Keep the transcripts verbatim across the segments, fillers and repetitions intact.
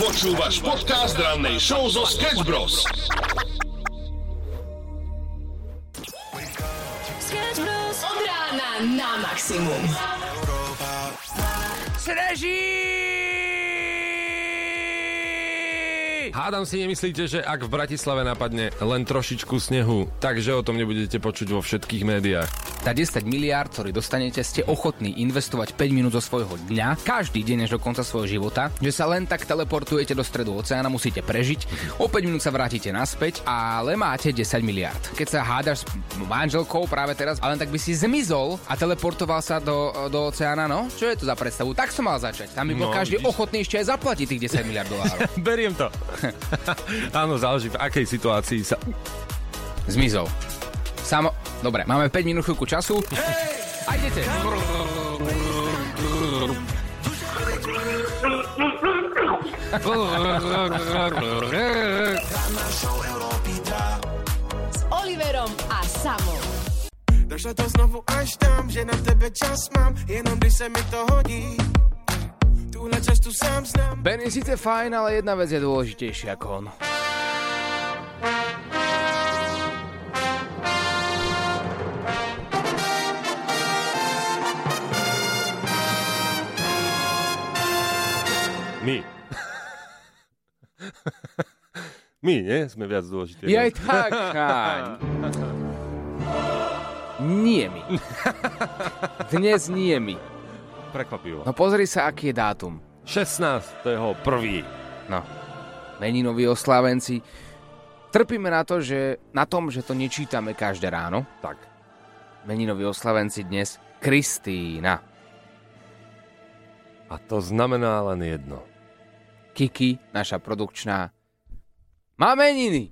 Počúvaš podcast rannej show zo Sketch Bros. Sketch Bros. Od rána na maximum. Sneží! Hádam si nemyslíte, že ak v Bratislave napadne len trošičku snehu, takže o tom nebudete počuť vo všetkých médiách. Za desať miliárd, ktorý dostanete, ste ochotní investovať päť minút zo svojho dňa, každý deň až do konca svojho života, že sa len tak teleportujete do stredu oceána, musíte prežiť, o päť minút sa vrátite naspäť, ale máte desať miliárd. Keď sa hádaš s manželkou práve teraz, ale len tak by si zmizol a teleportoval sa do, do oceána, no? Čo je to za predstavu? Tak som mal začať. Tam by bol No, každý vidíš. ochotný ešte aj zaplatiť tých desať miliárd dolárov. Beriem to. Áno, záleží v akej situácii sa... Zmizol. Samo... Dobre, máme päť minút chvíľku času. Hej! A idete. S Oliverom a Samom. Došlo to znovu až tam, že na tebe čas mám, jenom když se mi to hodí. Túhle cestu sám znám. Ben je síce fajn, ale jedna vec je dôležitejšia ako on. My. My, nie? Sme viac dôležití. Je aj tak, cháň. Nie mi. Dnes nie mi. Prekvapivo. No pozri sa, aký je dátum. šestnásteho prvého No, meninoví oslávenci. Trpíme na to, že na tom, že to nečítame každé ráno. Tak. Meninoví oslávenci dnes Kristína. A to znamená len jedno. Kiki, naša produkčná, má meniny.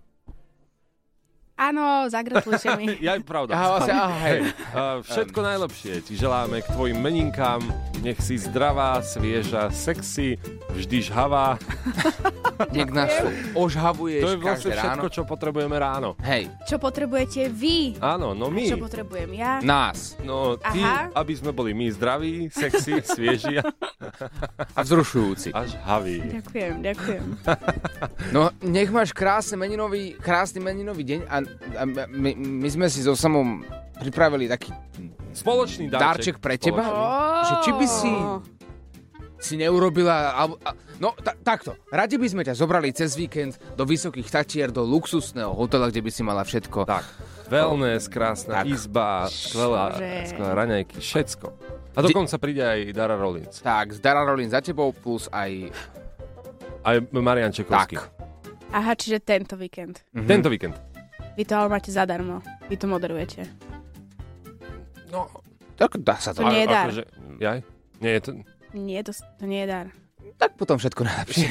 Áno, zagratulujte mi. Ja, pravda. Aha, vlastne, aha, hej. A všetko najlepšie ti želáme k tvojim meninkám. Nech si zdravá, svieža, sexy, vždy žhavá. Nech nás ožhavuješ To je vlastne každé všetko, ráno. čo potrebujeme ráno. Hej, Čo potrebujete vy? Áno, no my. Čo potrebujem ja? nás. No ty, Aha. aby sme boli my zdraví, sexy, svieži a A vzrušujúci. a žhaví. Ďakujem, ďakujem. No, nech máš krásny meninový, krásny meninový deň a, a my, my sme si so Samom pripravili taký Spoločný darček darček. pre teba. Spoločný. Že či by si si neurobila, alebo, a, no ta, takto, radi by sme ťa zobrali cez víkend do Vysokých Tatier, do luxusného hotela, kde by si mala všetko. Tak, wellness, krásna Tak. izba, skvelá, Čože? skvelá raňajky, všetko. A dokonca príde aj Dara Rollins. Tak, z Dara Rolin za tebou, plus aj... Aj Marian Čekovský. Tak. Aha, čiže tento víkend. Mhm. Tento víkend. Vy to ale máte zadarmo. Vy to moderujete. No, Tak dá sa to. To nie je dar. akože, jaj? Nie je to... Nie, to, to nie je dar. Tak potom všetko najlepšie.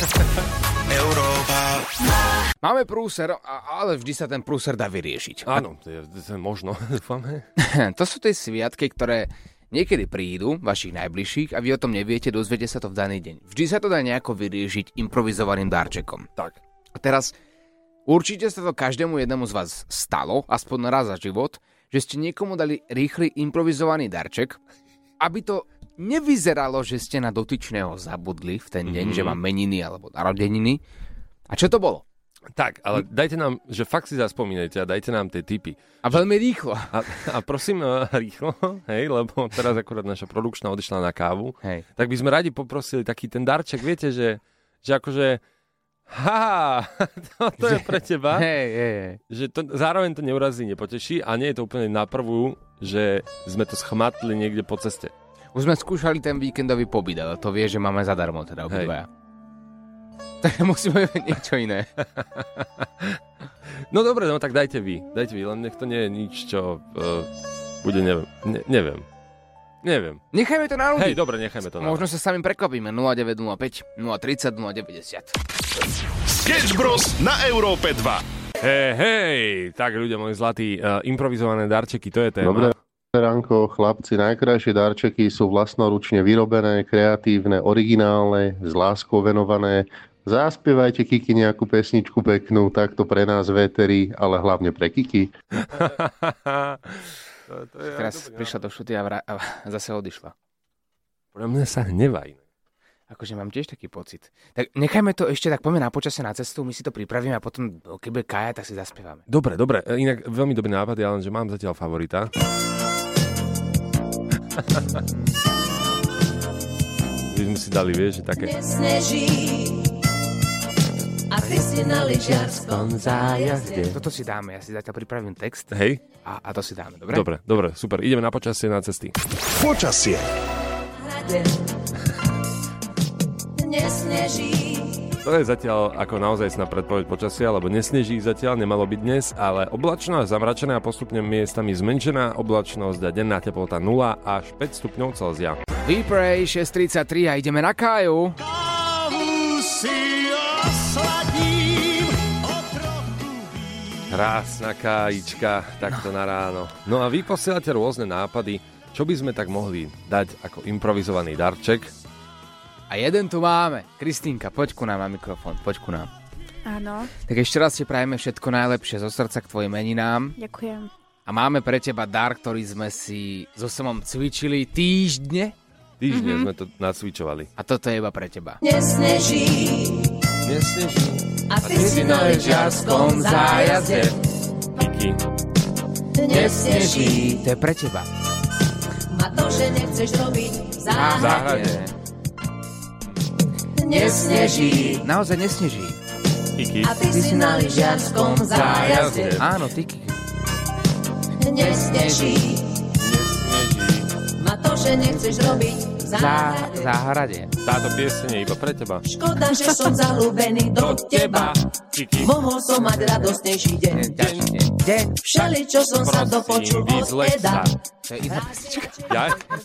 Máme prúser, a- ale vždy sa ten prúser dá vyriešiť. Áno, to je, to je možno, dúfam. hej. To sú tie sviatky, ktoré niekedy prídu, vašich najbližších, a vy o tom neviete, dozviete sa to v daný deň. Vždy sa to dá nejako vyriešiť improvizovaným darčekom. Tak. A teraz, určite sa to každému jednému z vás stalo, aspoň raz za život, že ste niekomu dali rýchly improvizovaný darček, aby to nevyzeralo, že ste na dotyčného zabudli v ten deň, Mhm. že má meniny alebo narodeniny. A čo to bolo? Tak, ale dajte nám, že fakt si zaspomínajte a dajte nám tie tipy. A veľmi rýchlo. A, a prosím, eh, rýchlo, hej, lebo teraz akurát naša produkčná odišla na kávu, Hej. tak by sme radi poprosili taký ten darček, viete, že, že akože, haha, to, to je pre teba, Hej, hej, hej. že to, zároveň to neurazí, nepoteší a nie je to úplne na prvú, že sme to schmatli niekde po ceste. Už sme skúšali ten víkendový pobyt, ale to vie, že máme zadarmo teda obidvaja. Takže musíme niečo iné. No dobre, no tak dajte vy, dajte vy, len nech to nie je nič, čo uh, bude, neviem, ne, neviem, neviem. Nechajme to na ľudí. Hej, dobre, nechajme to na Možno sa sami prekvapíme. nula deväť nula päť, nula tridsať, nula deväťdesiat. Sketch Bros. na Európe dva. Hej, hej, tak ľudia moji zlatí, uh, improvizované darčeky, to je téma. Dobre ránko, chlapci, najkrajšie darčeky sú vlastnoručne vyrobené, kreatívne, originálne, s láskou venované. Zaspievajte Kiki nejakú pesničku peknú, takto pre nás véteri, ale hlavne pre Kiki. to, to je, Teraz prišla do šuty a, vra- a zase odišla. Podľa mňa sa hnevá iné. Akože mám tiež taký pocit. Tak nechajme to ešte, tak poďme na počasie na cestu, my si to pripravíme a potom, keď bude Kaja, tak si zaspievame. Dobre, dobre. Inak veľmi dobrý nápad, ja len, že mám zatiaľ favorita. My sme si dali, vieš, že také... Nesneží a ty si na lyžiarskom zájazde. Toto si dáme, ja si zatiaľ pripravím text. Hej. A, a to si dáme, dobre? Dobre, dobre, super. Ideme na počasie na cesty. Počasie. Nesneží. To je zatiaľ ako naozaj sná predpoveď počasia, lebo nesneží zatiaľ, nemalo byť dnes, ale oblačno a zamračená a postupne miestami zmenšená oblačnosť a denná teplota nula až päť stupňov Celzia. Vyprej šesť tridsaťtri a ideme na Káju. Krásna kájička, takto na ráno. No a vy posielate rôzne nápady, čo by sme tak mohli dať ako improvizovaný darček. A jeden tu máme. Kristínka, poď ku nám na mikrofón, poď ku nám. Áno, Tak ešte raz ti prajeme všetko najlepšie zo srdca k tvojim meninám. ďakujem. A máme pre teba dar, ktorý sme si so Samom cvičili týždne. Týždne mm-hmm. sme to nacvičovali. A toto je iba pre teba. Nesneží Nesneží. a ty si na lyžiarskom zájazde. Díky. Nesneží To je pre teba. a to, že nechceš robiť v záhrade. Záhrade. Nesneží Naozaj nesneží. Díky. a ty si na lyžiarskom zájazde. Áno, ty. Nesneží Nesneží. a to, že nechceš robiť v Za, záhrade. záhrade. Táto pieseň je iba pre teba. Škoda, že som zalúbený do teba. Díky. Mohol som mať radostnejší deň. Deň, deň, deň. Všeli, čo som sa dopočul od vyzleď Eda. sa. To je iná pesnička. Ja?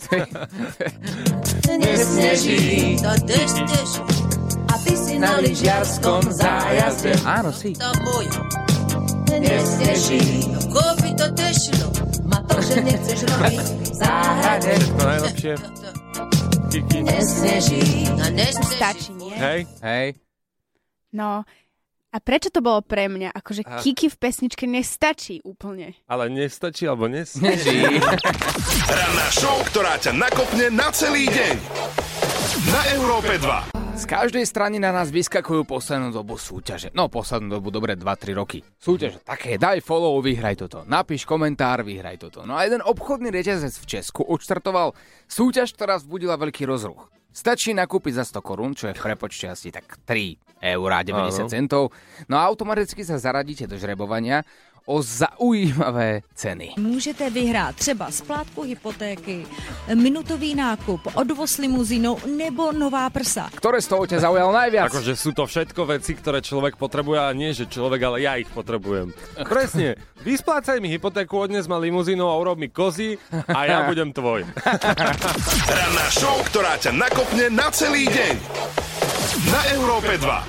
Nesneží, to tež, tež. A ty si na lyžiarskom zájazde. Áno, si. To môj. Nesneží, no kúpi to tešilo. Ma to, že nechceš robiť v záhrade. Všetko najlepšie. Díky. Nesneží, no nesneží. Stačí, nie? Hej. Hej. No, a prečo to bolo pre mňa? Akože Aha. Kiki v pesničke nestačí úplne. Ale nestačí, alebo nesneží. Sneží. Ranná show, ktorá ťa nakopne na celý deň. Na Európe dva. Z každej strany na nás vyskakujú poslednú dobu súťaže. No, poslednú dobu, dobre, dva tri roky. Súťaže také, daj follow, vyhraj toto. Napíš komentár, vyhraj toto. No a jeden obchodný reťazec v Česku odštartoval súťaž, ktorá vzbudila veľký rozruch. Stačí nakúpiť za sto korún, čo je v prepočte asi tak tri eurá deväťdesiat centov. No a automaticky sa zaradíte do žrebovania o zaujímavé ceny. Můžete vyhrát třeba splátku hypotéky, minutový nákup, odvoz limuzínou nebo nová prsa. Ktoré z toho ťa zaujalo najviac? Akože sú to všetko veci, ktoré človek potrebuje, a nie, že človek, ale ja ich potrebujem. Presne. Vysplácaj mi hypotéku, odnes ma limuzínou a urob mi kozy a ja budem tvoj. Ranná show, ktorá ťa nakopne na celý deň. Na Európe dva.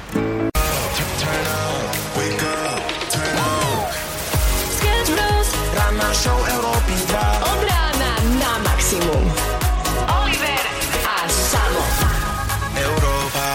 Sketch Bros. Ranná show Európy dva. Od rána na maximum. Oliver a Samo. Európa.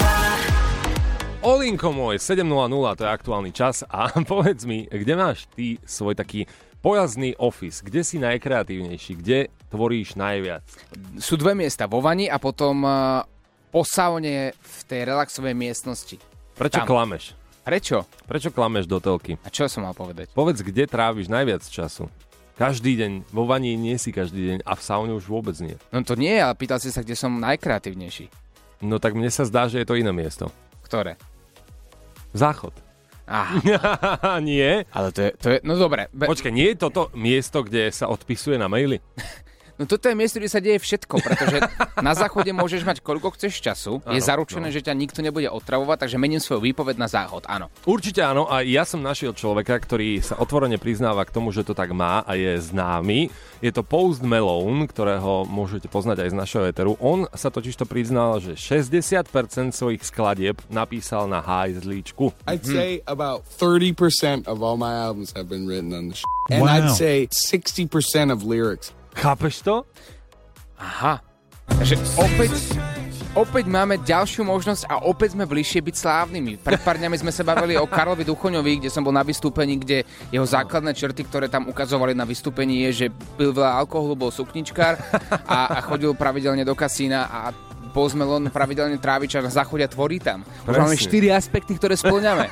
Olinko môj, sedem nula nula, to je aktuálny čas a povedz mi, kde máš ty svoj taký pojazdný office, kde si najkreatívnejší, kde tvoríš najviac? Sú dve miesta, vo vani a potom uh, po saune v tej relaxovej miestnosti. Prečo Tam. klameš? Prečo? Prečo klameš do telky? A čo som mal povedať? Povedz, kde tráviš najviac času? Každý deň, vo vani nie si každý deň a v saune už vôbec nie. No to nie, ale pýtal si sa, kde som najkreatívnejší. No tak mne sa zdá, že je to iné miesto. Ktoré? Záchod. Aha, Nie? ale to je, to je no dobre. Be- Počkaj, nie je toto miesto, kde sa odpisuje na maily? No toto je miesto, kde sa deje všetko, pretože na záchode môžeš mať koľko chceš času, je Áno, zaručené, no. že ťa nikto nebude otravovať, takže mením svoju výpoveď na záchod, áno. Určite áno, a ja som našiel človeka, ktorý sa otvorene priznáva k tomu, že to tak má a je známy. Je to Post Malone, ktorého môžete poznať aj z našeho éteru. On sa totižto priznal, že šesťdesiat percent svojich skladieb napísal na hajzlíčku. I'd say about thirty percent of all my albums have been written on the sh**. And I'd say sixty percent of lyrics. Chápeš to? Aha. Takže opäť, opäť máme ďalšiu možnosť a opäť sme bližšie byť slávnymi. Pred pár dňami sme sa bavili o Karlovi Duchoňovi, kde som bol na vystúpení, kde jeho základné črty, ktoré tam ukazovali na vystúpení, je, že pil veľa alkoholu, bol sukničkár a, a chodil pravidelne do kasína a Post Malone pravidelne trávi čas na záchode a tvorí tam. Už máme štyri aspekty, ktoré spĺňame.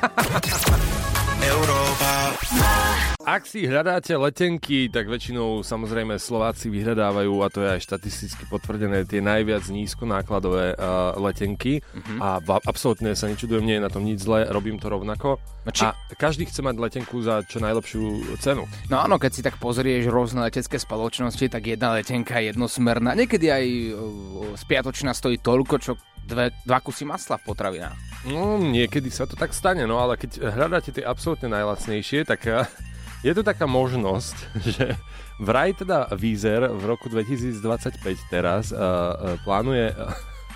Ak si hľadáte letenky, tak väčšinou samozrejme Slováci vyhľadávajú, a to je aj štatisticky potvrdené, tie najviac nízkonákladové uh, letenky. Uh-huh. A v, absolútne sa nečudujem, nie je na tom nič zlé, robím to rovnako. Či... A každý chce mať letenku za čo najlepšiu cenu. No áno, keď si tak pozrieš rôzne letecké spoločnosti, tak jedna letenka je jednosmerná. Niekedy aj uh, spiatočná stojí toľko, čo dve, dva kusy masla v potravinách. No, niekedy sa to tak stane, no ale keď hľadáte tie absolútne najlacnejšie, tak uh, je tu taká možnosť, že vraj teda Wizz Air v roku dvetisícdvadsaťpäť teraz uh, uh, plánuje, uh,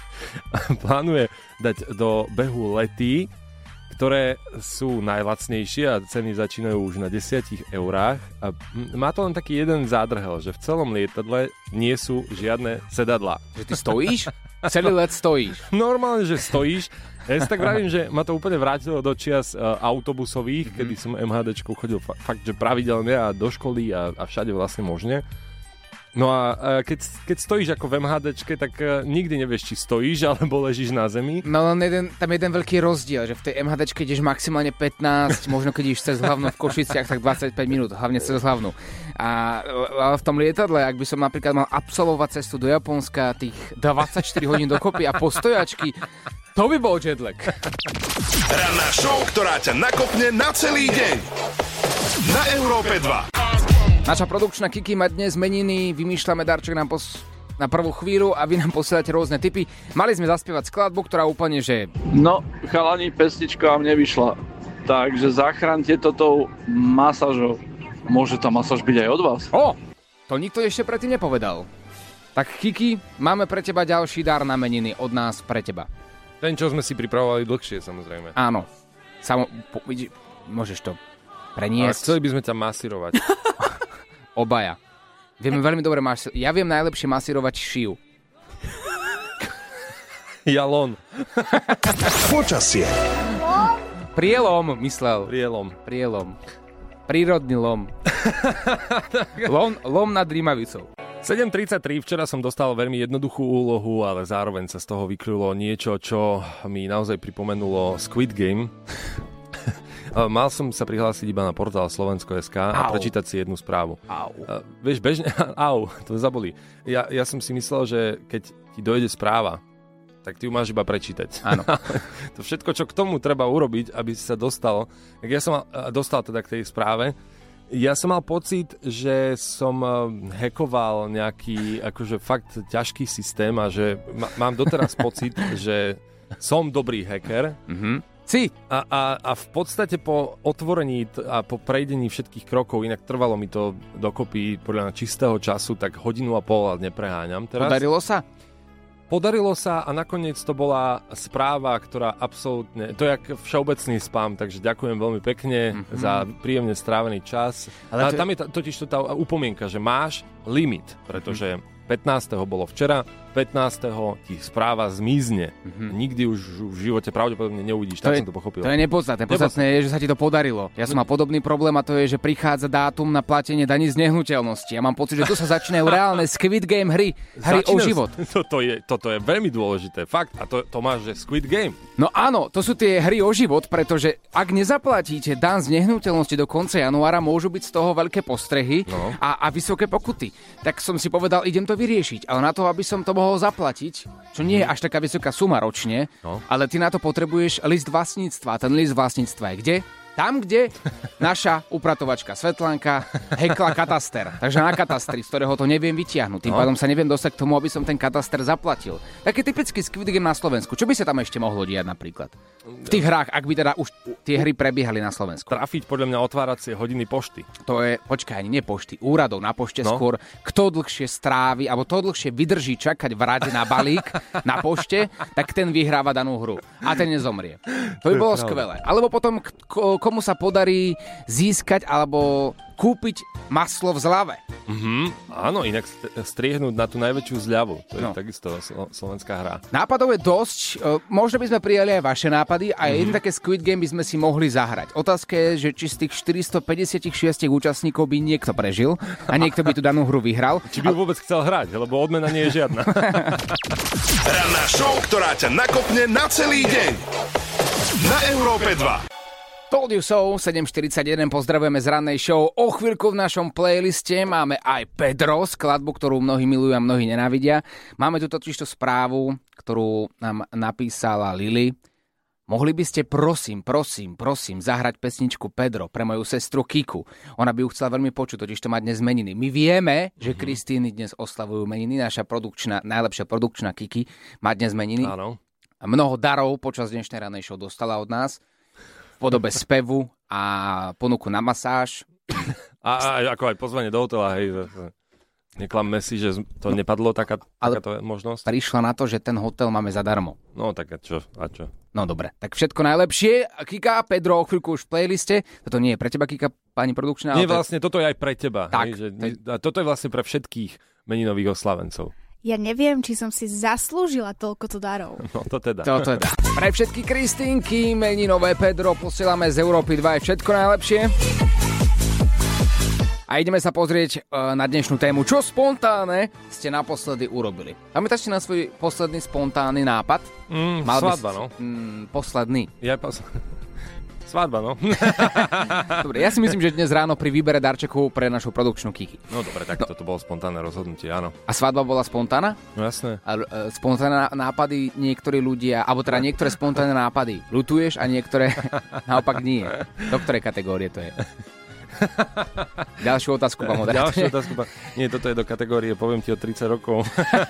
plánuje dať do behu lety, ktoré sú najlacnejšie a ceny začínajú už na desiatich eurách. A má to len taký jeden zádrhel, že v celom lietadle nie sú žiadne sedadlá. Že ty stojíš? Celý let stojíš? Normálne, že stojíš. Ja si tak vravím, že ma to úplne vrátilo do čias uh, autobusových, mm-hmm. kedy som MHDčku chodil fa- fakt, že pravidelne a do školy a, a všade vlastne možne. No a uh, keď, keď stojíš ako v MHDčke, tak uh, nikdy nevieš, či stojíš alebo ležíš na zemi. No len jeden, tam je jeden veľký rozdiel, že v tej MHDčke ideš maximálne pätnásť, možno keď ideš cez hlavnú v Košiciach, tak dvadsaťpäť minút, hlavne cez hlavnú. A, a v tom lietadle, ak by som napríklad mal absolvovať cestu do Japonska tých dvadsaťštyri hodín dokopy a postojačky, to by bol jetlag. Ranná show, ktorá ťa nakopne na celý deň. Na Európe dva. Naša produkčná Kiki má dnes meniny, vymýšľame darček nám pos- na prvú chvíľu a vy nám posielate rôzne tipy. Mali sme zaspievať skladbu, ktorá úplne, že... No, chalani, pesnička vám nevyšla. Takže zachránte to tou masážou. Môže tá masáž byť aj od vás. O, to nikto ešte predtým nepovedal. Tak Kiki, máme pre teba ďalší dar na meniny od nás pre teba. Ten, čo sme si pripravovali dlhšie, samozrejme. Áno. Samo, po, vidí, môžeš to preniesť. Ale chceli by sme ťa masírovať. Obaja. Vieme veľmi dobre masírovať. Ja viem najlepšie masírovať šiu. Jalon. Počasie. Prielom, myslel. Prielom. Prielom. Prírodný lom. lom. Lom nad Rímavicou. sedem tridsaťtri, včera som dostal veľmi jednoduchú úlohu, ale zároveň sa z toho vykrylo niečo, čo mi naozaj pripomenulo Squid Game. Mal som sa prihlásiť iba na portál Slovensko bodka es ká a prečítať si jednu správu. Au. Uh, vieš, bežne... Au, to zabolí. Ja, ja som si myslel, že keď ti dojde správa, tak ty ju máš iba prečítať. Áno. To všetko, čo k tomu treba urobiť, aby si sa dostal... Tak ja som dostal teda k tej správe. Ja som mal pocit, že som hackoval nejaký akože fakt ťažký systém a že ma, mám doteraz pocit, že som dobrý hacker. Mhm. Si. A, a, a v podstate po otvorení t- a po prejdení všetkých krokov, inak trvalo mi to dokopy podľa mňa čistého času, tak hodinu a pol, a nepreháňam teraz. Podarilo sa? Podarilo sa a nakoniec to bola správa, ktorá absolútne... To je jak všeobecný spam, takže ďakujem veľmi pekne mm-hmm. za príjemne strávený čas. Ale to... A tam je t- totiž to tá upomienka, že máš limit, pretože pätnásteho bolo včera, pätnásteho ti správa zmizne. Mm-hmm. Nikdy už v živote pravdepodobne neuvidíš, to tak je, som to pochopil. To je nepodstatné. Podstatné je, že sa ti to podarilo. Ja som mal podobný problém a to je, že prichádza dátum na platenie daní z nehnuteľnosti. Ja mám pocit, že tu sa začínajú reálne Squid Game hry. Hry Začína, o život. Toto je, toto je veľmi dôležité. Fakt. A to, to máš, že Squid Game. No áno, to sú tie hry o život, pretože ak nezaplatíte dan z nehnuteľnosti do konca januára, môžu byť z toho veľké postrehy no. a, a vysoké pokuty. Tak som si povedal, idem to vyriešiť. Ale na to, aby som to mohol zaplatiť, čo nie je až taká vysoká suma ročne, no. ale ty na to potrebuješ list vlastníctva. A ten list vlastníctva je kde? Tam, kde naša upratovačka Svetlanka hekla kataster. Takže na katastri, z ktorého to neviem vytiahnuť. Tým no. pádom sa neviem dostať k tomu, aby som ten kataster zaplatil. Taký typický Squid Game na Slovensku. Čo by sa tam ešte mohlo diať napríklad? V tých hrách, ak by teda už tie hry prebiehali na Slovensku. Trafiť podľa mňa otváracie hodiny pošty. To je, počkaj, ani nie pošty, úradov na pošte no. skôr. Kto dlhšie strávi, alebo to dlhšie vydrží čakať v rade na balík na pošte, tak ten vyhráva danú hru. A ten nezomrie. To by bolo skvelé. Alebo potom k- komu sa podarí získať alebo kúpiť maslo v zľave. Mhm, áno, inak striehnúť na tú najväčšiu zľavu. To je no. takisto slo- slovenská hra. Nápadov je dosť. Možno by sme prijali aj vaše nápady a mm-hmm. jeden také Squid Game by sme si mohli zahrať. Otázka je, že či z tých štyristopäťdesiatšesť účastníkov by niekto prežil a niekto by tú danú hru vyhral. Či by vôbec chcel hrať, lebo odmena nie je žiadna. Ranná show, ktorá ťa nakopne na celý deň. Na Európe dva. Told you so, sedem štyridsaťjeden, pozdravujeme z rannej show. O chvíľku v našom playliste máme aj Pedro, skladbu, ktorú mnohí milujú a mnohí nenávidia. Máme tu totižto správu, ktorú nám napísala Lily. Mohli by ste prosím, prosím, prosím zahrať pesničku Pedro pre moju sestru Kiku. Ona by ju chcela veľmi počuť, totiž to má dnes meniny. My vieme, že Kristíny dnes oslavujú meniny, naša produkčná, najlepšia produkčná Kiki má dnes meniny. Áno. Mnoho darov počas dnešnej rannej show dostala od nás. V podobe spevu a ponuku na masáž. A, a ako aj pozvanie do hotela, hej. Neklamme si, že to nepadlo, taká, takáto možnosť. Prišla na to, že ten hotel máme zadarmo. No tak a čo? A čo? No dobre, tak všetko najlepšie. Kika, Pedro, o chvíľku už v playliste. Toto nie je pre teba, Kika, pani produkčná. Nie, vlastne, toto je aj pre teba. Tak, hej, že, a toto je vlastne pre všetkých meninových oslavencov. Ja neviem, či som si zaslúžila toľkoto darov. No to teda. To teda. Pre všetky Kristínky, meninové Pedro, posielame z Európy dva aj všetko najlepšie. A ideme sa pozrieť uh, na dnešnú tému. Čo spontánne ste naposledy urobili? Pamätáš si na svoj posledný spontánny nápad? Mm, svadba, si, no. Mm, posledný. Ja pas... Svadba, no. Dobre, ja si myslím, že dnes ráno pri výbere darčekov pre našu produkčnú Kiki. No dobre, tak no. toto bolo spontánne rozhodnutie, áno. A svadba bola spontánna? No jasné. A uh, spontánne nápady niektorí ľudia, alebo teda niektoré spontánne nápady ľutuješ a niektoré naopak nie. Do ktorej kategórie to je? Ďalšiu otázku vám odráte. Ďalšiu otázku vám... Nie, toto je do kategórie, poviem ti, o tridsať rokov.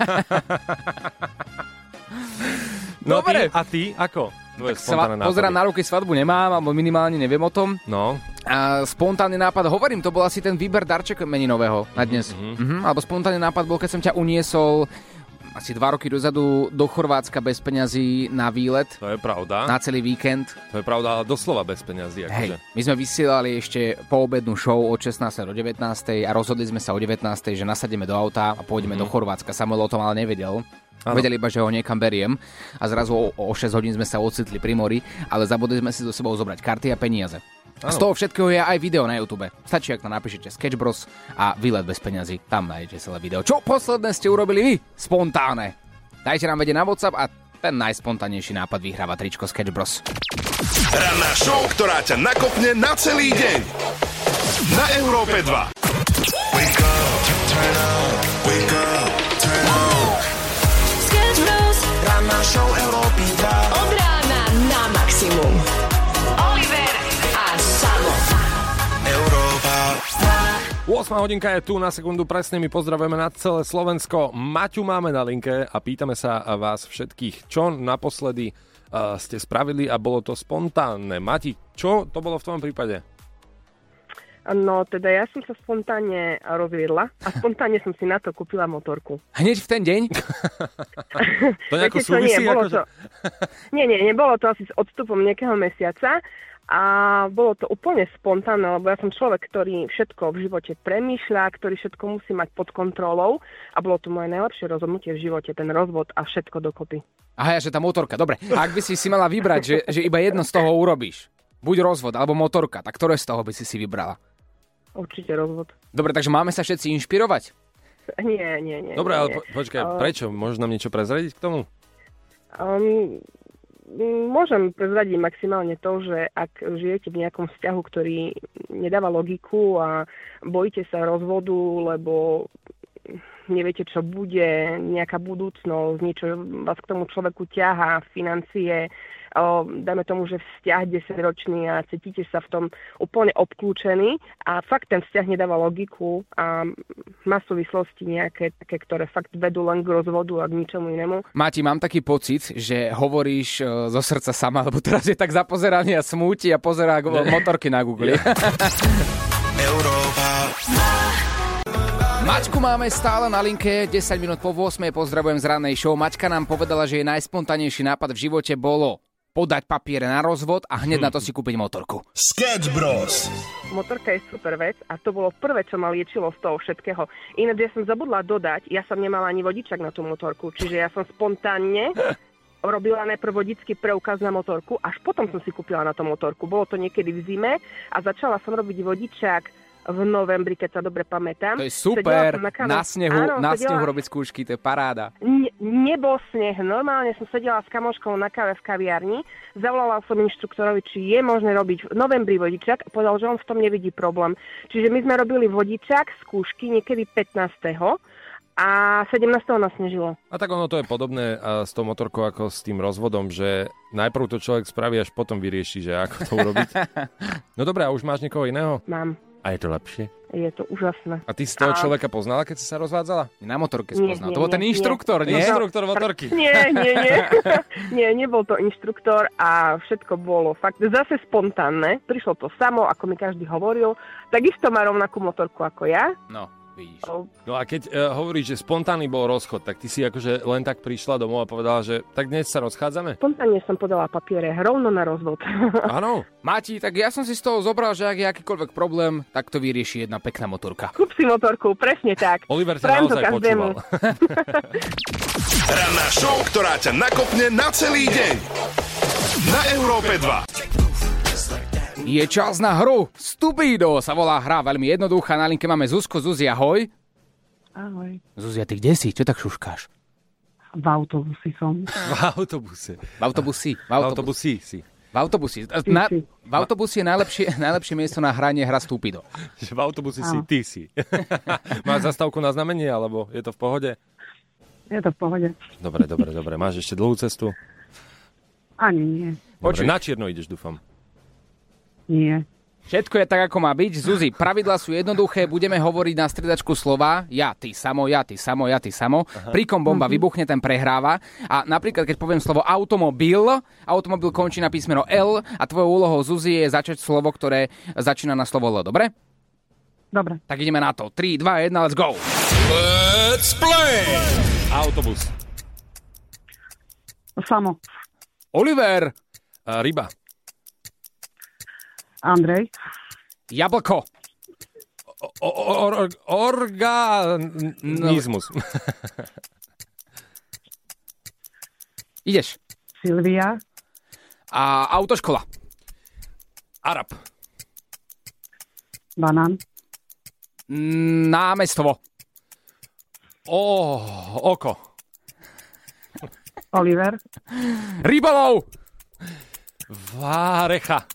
No dobre. Ty, a ty, ako? Tvoje spontánne nápady. Pozerám na ruky, svadbu nemám, alebo minimálne neviem o tom. No. A spontánny nápad, hovorím, to bol asi ten výber darček meninového na dnes. Mm-hmm. Mm-hmm. Alebo spontánny nápad bol, keď som ťa uniesol asi dva roky dozadu do Chorvátska bez peňazí na výlet. To je pravda. Na celý víkend. To je pravda, ale doslova bez peňazí. Akože. Hej, my sme vysielali ešte poobednú show od šestnástej do devätnástej a rozhodli sme sa o devätnástej, že nasadíme do auta a pôjdeme mm. do Chorvátska. Samuel o tom ale nevedel. Ano. Vedeli iba, že ho niekam beriem a zrazu o, o šesť hodín sme sa ocitli pri mori, ale zabudli sme si so sebou zobrať karty a peniaze. Ano. Z toho všetkého je aj video na YouTube. Stačí, ak to napíšete Sketch Bros a výlet bez peňazí. Tam nájdete celé video. Čo posledné ste urobili vy? Spontánne. Dajte nám vedieť na WhatsApp a ten najspontánejší nápad vyhráva tričko Sketch Bros. Ranná show, ktorá ťa nakopne na celý deň. Na Európe dva. Wake up, turn on, wake up, turn on. Sketch Bros. Ranná show Európy dva. Od rána na maximum. Oliver a Samo. Európa. ôsma hodinka je tu, na sekundu presne, my pozdravujeme na celé Slovensko. Maťu máme na linke a pýtame sa vás všetkých, čo naposledy uh, ste spravili a bolo to spontánne. Mati, čo to bolo v tvojom prípade? No, teda ja som sa spontánne rozviedla a spontánne som si na to kúpila motorku. Hneď v ten deň? To nejako súvisí? Nie, ako, to... nie, nie, nebolo to asi s odstupom nejakého mesiaca a bolo to úplne spontánne, lebo ja som človek, ktorý všetko v živote premýšľa, ktorý všetko musí mať pod kontrolou a bolo to moje najlepšie rozhodnutie v živote, ten rozvod a všetko dokopy. Aha, že tá motorka, dobre. A ak by si si mala vybrať, že, že iba jedno z toho urobíš, buď rozvod alebo motorka, tak ktoré z toho by si si vybrala? Určite rozvod. Dobre, takže máme sa všetci inšpirovať? Nie, nie, nie. Dobre, nie, ale nie. po, počkaj, uh, prečo? Môžeš nám niečo prezradiť k tomu? Um, môžem prezradiť maximálne to, že ak žijete v nejakom vzťahu, ktorý nedáva logiku a bojíte sa rozvodu, lebo neviete, čo bude, nejaká budúcnosť, niečo vás k tomu človeku ťahá, financie, o, dajme tomu, že vzťah desaťročný a cítite sa v tom úplne obklúčený a fakt ten vzťah nedáva logiku a má súvislosti nejaké také, ktoré fakt vedú len k rozvodu a k ničomu inému. Máti, mám taký pocit, že hovoríš uh, zo srdca sama, lebo teraz je tak zapozeraný a smúti a pozerá motorky na Google. Európa. Maťku máme stále na linke, desať minút po ôsmej, pozdravujem z rannej show. Maťka nám povedala, že jej najspontánejší nápad v živote bolo podať papiere na rozvod a hneď na to si kúpiť motorku. Sketch Bros. Motorka je super vec a to bolo prvé, čo ma liečilo z toho všetkého. Ináč ja som zabudla dodať, ja som nemala ani vodičak na tú motorku, čiže ja som spontánne robila najprv vodický preukaz na motorku, až potom som si kúpila na tú motorku. Bolo to niekedy v zime a začala som robiť vodičák v novembri, keď sa dobre pamätám. To je super, na, na snehu, Áno, na sedela... snehu robiť skúšky, to je paráda. Ne, nebol sneh, normálne som sedela s kamoškou na káve v kaviarni, zavolala som inštruktorovi, či je možné robiť v novembri vodičák a povedal, že on v tom nevidí problém. Čiže my sme robili vodičák, skúšky niekedy pätnásteho a sedemnásteho nasnežilo. A tak ono to je podobné s tou motorkou ako s tým rozvodom, že najprv to človek spraví, až potom vyrieši, že ako to urobiť. No dobré, a už máš niekoho iného? Mám. A je to lepšie? Je to úžasné. A ty si toho a... človeka poznala, keď si sa rozvádzala? Na motorke si Nie, poznal. nie, To bol ten nie, inštruktor, nie? nie? Inštruktor motorky. Nie, nie, nie. Nie, nebol to inštruktor a všetko bolo fakt zase spontánne. Prišlo to samo, ako mi každý hovoril. Takisto má rovnakú motorku ako ja. No. Vidíš. No a keď uh, hovoríš, že spontánny bol rozchod, tak ty si akože len tak prišla domov a povedala, že tak dnes sa rozchádzame? Spontánne som podala papiere rovno na rozvod. Áno. Mati, tak ja som si z toho zobral, že ak je akýkoľvek problém, tak to vyrieši jedna pekná motorka. Kúp si motorku, presne tak. Oliver ťa naozaj počúval. Ranná show, ktorá ťa nakopne na celý deň. Na Európe dva. Je čas na hru. Stupido sa volá hra, veľmi jednoduchá. Na linke máme Zuzku. Zuzi, ahoj. Ahoj. Zuzia, ty kde si? Čo tak šuškáš? V autobuse som. V autobuse. V autobusi. V autobusi si. V autobusi. Na, v autobusi je najlepšie, najlepšie miesto na hranie hra Stupido. V autobusi si ty si. Máš zastávku na znamenie, alebo je to v pohode? Je to v pohode. Dobre, dobre, dobre. Máš ešte dlhú cestu? Ani nie. Dobre, na čierno ideš, dúfam. Nie. Všetko je tak, ako má byť. Zuzi, pravidlá sú jednoduché, budeme hovoriť na striedačku slova. Ja, ty samo, ja, ty samo, ja, ty samo. Aha. Príkom bomba vybuchne, ten prehráva. A napríklad, keď poviem slovo automobil, automobil končí na písmeno L a tvojou úlohou, Zuzi, je začať slovo, ktoré začína na slovo L. Dobre? Dobre. Tak ideme na to. tri, dva, jeden, let's go! Let's play! Autobus. Samo. Oliver. A ryba. Andrej. Jablko. Organizmus. Ideš. Silvia. A autoškola. Arab. Banán. Námestovo. O, oko. Oliver. Rybolov. Várecha.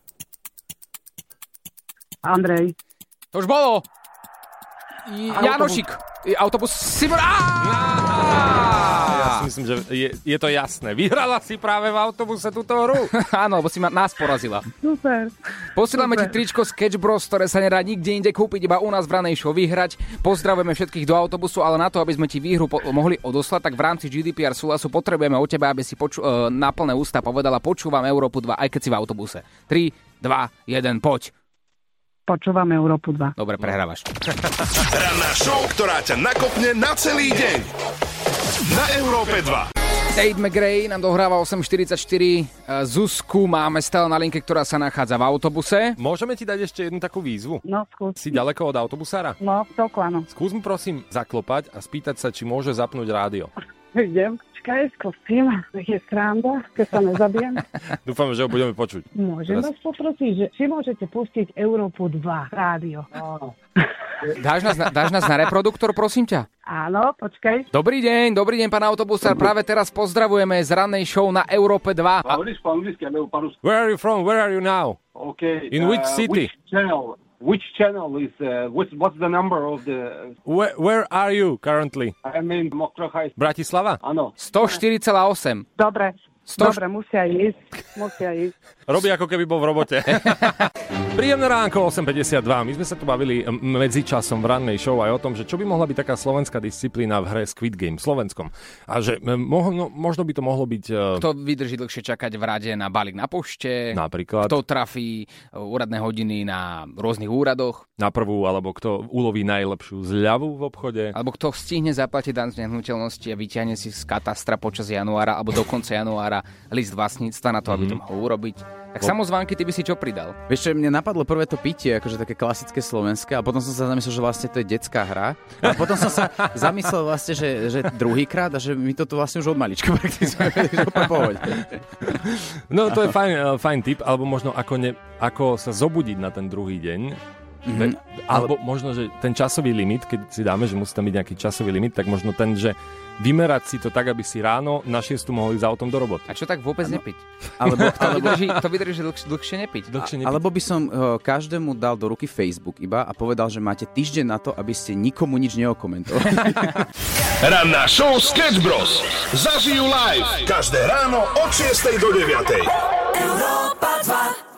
Andrej. To už bolo. Janošik. Autobus. Simon. Ja si myslím, že je, je to jasné. Vyhrala si práve v autobuse túto hru. Áno, lebo si ma, nás porazila. Super. Posílame Super. ti tričko Sketch Bros, ktoré sa nedá nikde inde kúpiť, iba u nás v ranej show vyhrať. Pozdravujeme všetkých do autobusu, ale na to, aby sme ti výhru po- mohli odoslať, tak v rámci G D P R súhlasu potrebujeme od teba, aby si poču- e, na plné ústa povedala počúvam Európu dva, aj keď si v autobuse. tri, dva, jeden, poď. Počúvam Európu dva. Dobre, prehrávaš. Ranná show, ktorá ťa nakopne na celý deň. Na Európe dva. Tate McRae nám dohráva osem štyridsaťštyri. Zuzku máme stále na linke, ktorá sa nachádza v autobuse. Môžeme ti dať ešte jednu takú výzvu? No, skús. Si ďaleko od autobusára? No, toľko áno. Skús mu prosím zaklopať a spýtať sa, či môže zapnúť rádio. Idem. Čakaj, skúsim. Nech je sranda, keď sa nezabijem. Dúfam, že ho budeme počuť. Môžem Teraz. vás poprosiť, že či môžete pustiť Európu dva rádio. Áno. Dáš nás, na, dáš nás na reproduktor, prosím ťa? Áno, počkaj. Dobrý deň, dobrý deň, pán autobusár. Práve teraz pozdravujeme z rannej show na Európe dva. A... Where are you from? Where are you now? Okay. In which uh, city? Which channel? Which channel is? Uh, what's what's the number of the? Where, where are you currently? I mean, Mokra High. Bratislava? Áno. sto štyri celá osem. Dobre. sto... Dobre, musia ísť. Musia ísť. Robí ako keby bol v robote. Príjemné ránko, osem päťdesiatdva. My sme sa tu bavili medzi časom v rannej show aj o tom, že čo by mohla byť taká slovenská disciplína v hre Squid Game, slovenskom. A že možno, možno by to mohlo byť... Uh... Kto vydrží dlhšie čakať v rade na balík na pošte. Napríklad. Kto trafí úradné hodiny na rôznych úradoch. Na prvú, alebo kto uloví najlepšiu zľavu v obchode. Alebo kto stihne zaplatiť daň z nehnuteľnosti a vyťahne si z katastra počas januára alebo do konca januára kancelára, list vlastníctva na to, aby to mohol urobiť. Tak samozvánky, ty by si čo pridal? Vieš čo, mne napadlo prvé to pitie, akože také klasické slovenské, a potom som sa zamyslel, že vlastne to je detská hra. A potom som sa zamyslel vlastne, že, že druhýkrát a že my to tu vlastne už od malička praktizujeme. No to je fajn, fajn tip, alebo možno ako, ne, ako sa zobudiť na ten druhý deň. Mm-hmm. Alebo možno, že ten časový limit, keď si dáme, že musí tam byť nejaký časový limit, tak možno ten, že vymerať si to tak, aby si ráno na šiestu mohli ísť autom do roboty. A čo tak vôbec ano. nepiť? Alebo, to vydrží, to vydrží dlh, dlhšie nepiť. Dlhšie nepiť. Alebo by som uh, každému dal do ruky Facebook iba a povedal, že máte týždeň na to, aby ste nikomu nič neokomentovali. Ranná show Sketch Bros. Zažijú live každé ráno od šiestej do deviatej. Európa dva.